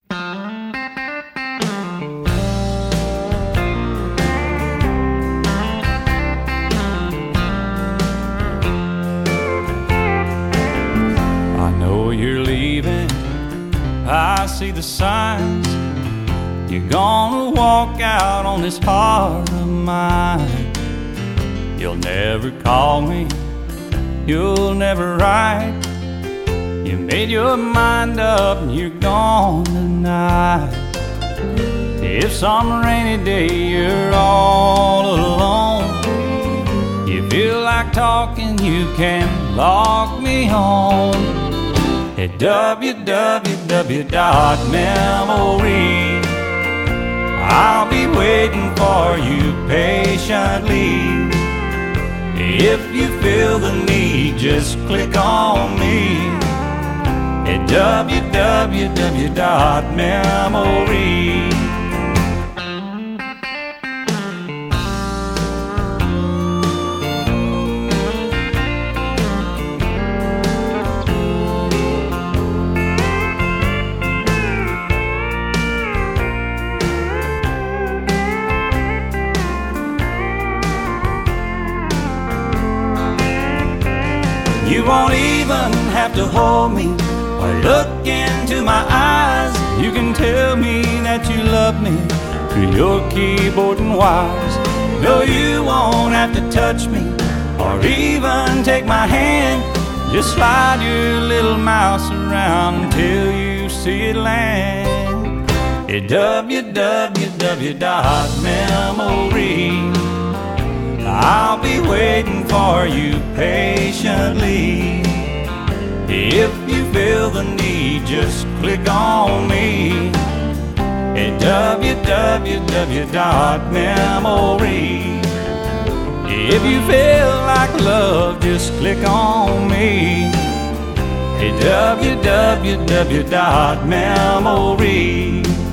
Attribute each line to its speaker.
Speaker 1: I know you're leaving, I see the signs. You're gonna walk out on this heart of mine. You'll never call me, you'll never write. You made your mind up and you're gone tonight. If some rainy day you're all alone, you feel like talking, you can log me home at www.memory. I'll be waiting for you patiently. If you feel the need, just click on me at www.memory. You won't even have to hold me or look into my eyes. You can tell me that you love me through your keyboard and wires. No, you won't have to touch me or even take my hand. Just slide your little mouse around until you see it land at www.memory. I'll be waiting for you patiently. If you feel the need, just click on me at www.memory. If you feel like love, just click on me at www.memory.